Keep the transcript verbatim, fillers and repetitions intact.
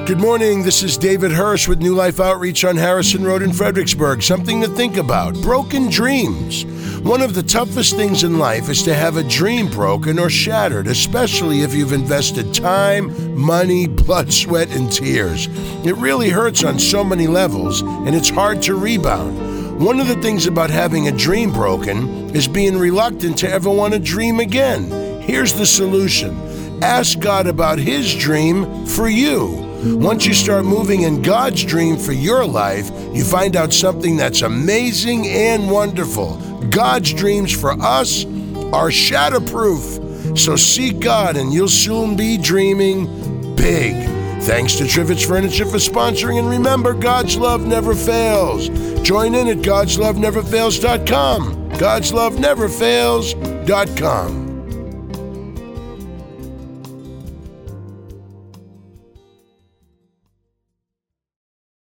Good morning. This is David Hirsch with New Life Outreach on Harrison Road in Fredericksburg. Something to think about. Broken dreams. One of the toughest things in life is to have a dream broken or shattered, especially if you've invested time, money, blood, sweat, and tears. It really hurts on so many levels, and it's hard to rebound. One of the things about having a dream broken is being reluctant to ever want to dream again. Here's the solution. Ask God about His dream for you. Once you start moving in God's dream for your life, you find out something that's amazing and wonderful. God's dreams for us are shatterproof. So seek God and you'll soon be dreaming big. Thanks to Trivets Furniture for sponsoring, and remember, God's love never fails. Join in at gods love never fails dot com. gods love never fails dot com.